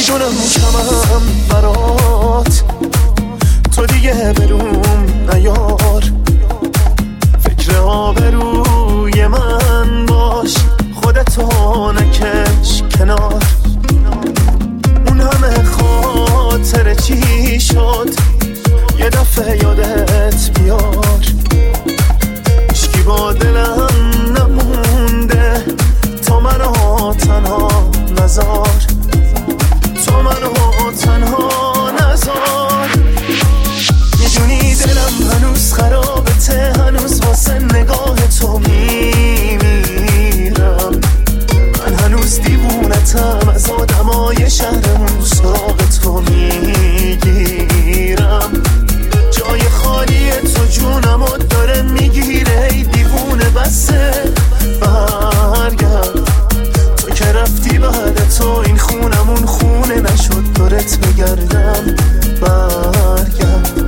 میدونم کمم برات، تو دیگه بروم نیار، فکر آبروی من باش، خودتو نکش کنار. اون همه خاطر چی شد یه دفعه یادت بیار. عشقی با دلم نمونده، تو منو تنها نذار، تو منو تنها نذار. میدونی دلم هنوز خرابته، هنوز واسه نگاه تو میمیرم. من هنوز دیوونتم، از آدمای شهرمون سراغ تو میگیرم. جای خالی تو جونمو داره میگیره، ای دیوونه بسه برگرد. تو که رفتی بعد تو این خونمون خونه نشد، دورت بگردم برگرد.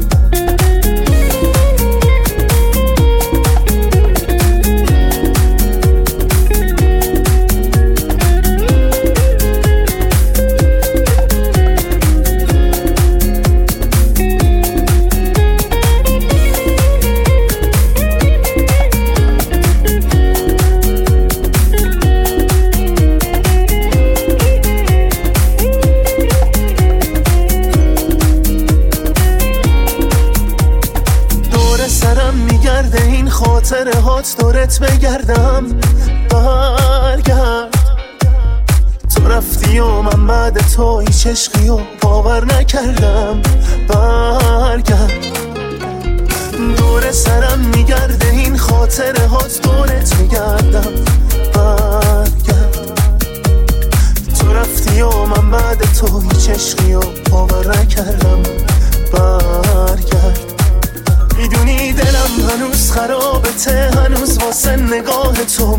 خاطره هات دورت بگردم برگرد. تو رفتی و من بعد تو هیچ عشقی و باور نکردم برگرد. دور سرم میگرده این خاطره هات دورت میگردم برگرد. تو رفتی و من بعد تو هیچ عشقی و باور نکردم برگرد. میدونی دلم هنوز خرابته، هنوز واسه نگاه تو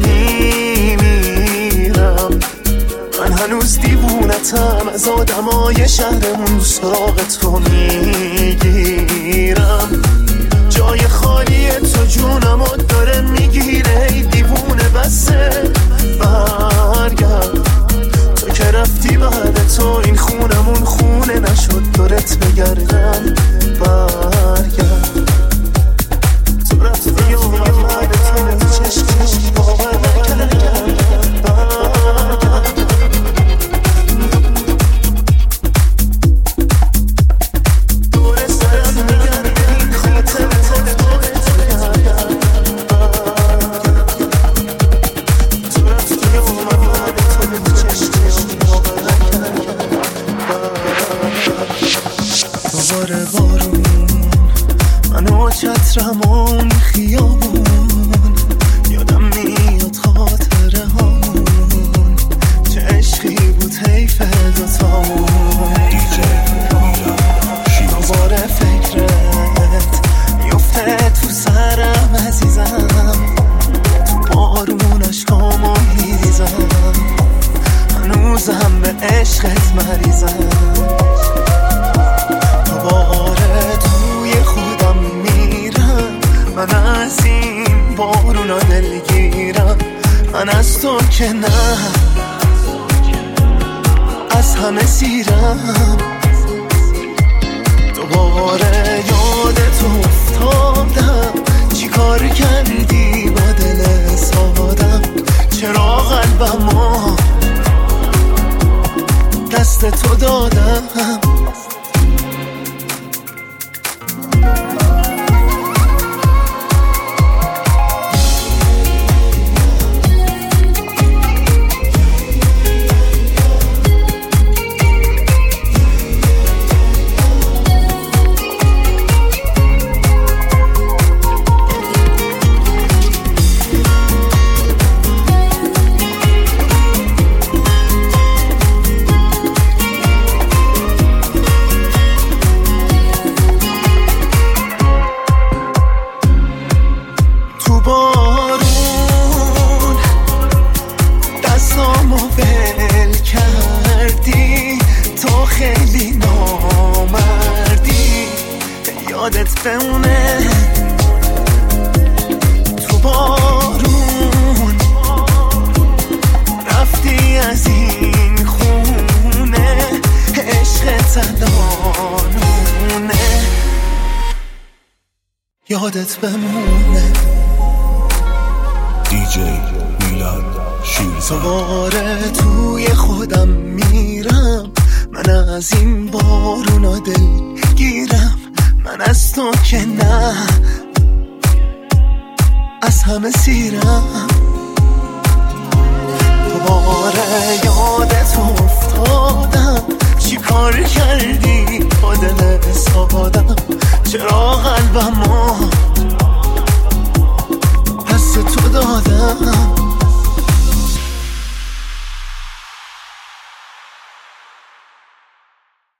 میمیرم. من هنوز دیوونتم، از آدمای شهرمون سراغ تو میگیرم. جای خالی تو جونمو داره میگیره، ای دیوونه بسه برگرد. تو که رفتی بعد تو این خونمون خونه نشد، دورت بگردم برگرد. دوباره بارون منو چترمون خیابون، یادم میاد خاطره هامون، چه عشقی بود حیف دوتامون. دوباره فکرت میفته تو سرم عزیزم، تو بارون اشکامو میریزم، هنوزم به عشقت مریزم. دوباره توی خودم میرم، من از این بارونا دلگیرم. من از تو که نه، از همه سیرم. دوباره یادت افتادم، چی کار کردی با دل سادم؟ چرا قلبمو دست تو دادم؟ یادت بمونه تو بارون رفتی از این خونه، یادت بمونه. دیجی میلاد شیرزاد. دوباره توی خودم میرم، من از این بارونا دل گیرم. من از تو که نه، از همه سیرم. دوباره یادت افتادم، چی کار کردی با دلم